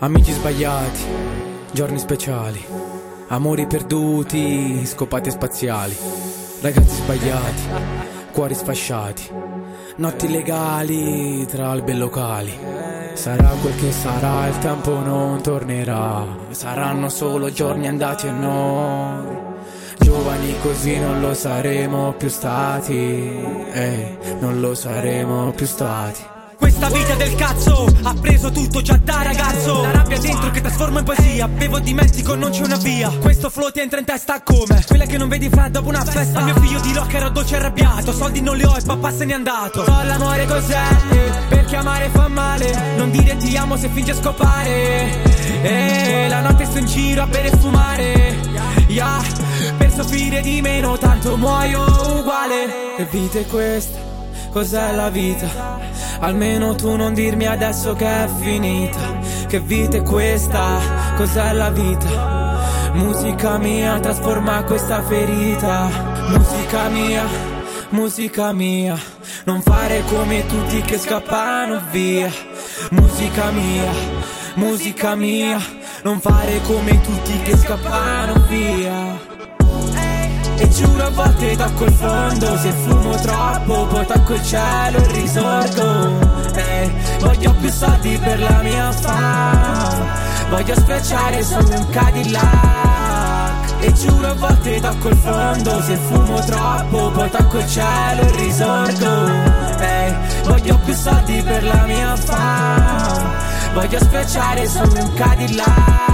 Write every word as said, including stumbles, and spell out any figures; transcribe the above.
Amici sbagliati, giorni speciali, amori perduti, scopate spaziali, ragazzi sbagliati, cuori sfasciati, notti legali tra albe e locali. Sarà quel che sarà, il tempo non tornerà, saranno solo giorni andati e noi giovani così non lo saremo più stati, ehi, non lo saremo più stati. Questa vita del cazzo ha preso tutto già da ragazzo. La rabbia dentro che trasforma in poesia. Bevo e dimentico, non c'è una via. Questo flow ti entra in testa come quella che non vedi fra dopo una festa. Il mio figlio di Locke ero dolce e arrabbiato. Soldi non li ho e papà se n'è andato. So l'amore cos'è, eh, perché amare fa male. Non dire ti amo se finge scopare. E la notte sto in giro a bere e fumare, yeah, per soffrire di meno, tanto muoio uguale. Che vita è questa? Cos'è la vita? Almeno tu non dirmi adesso che è finita. Che vita è questa? Cos'è la vita? Musica mia, trasforma questa ferita. Musica mia, musica mia, non fare come tutti che scappano via. Musica mia, musica mia, non fare come tutti che scappano via. E giuro a volte tocco il fondo, se fumo troppo poi tocco il cielo e risorgo. eh, Voglio più soldi per la mia fama, voglio sfrecciare su un Cadillac. E giuro a volte tocco il fondo, se fumo troppo poi tocco il cielo e risorgo. eh, Voglio più soldi per la mia fama, voglio sfrecciare su un Cadillac.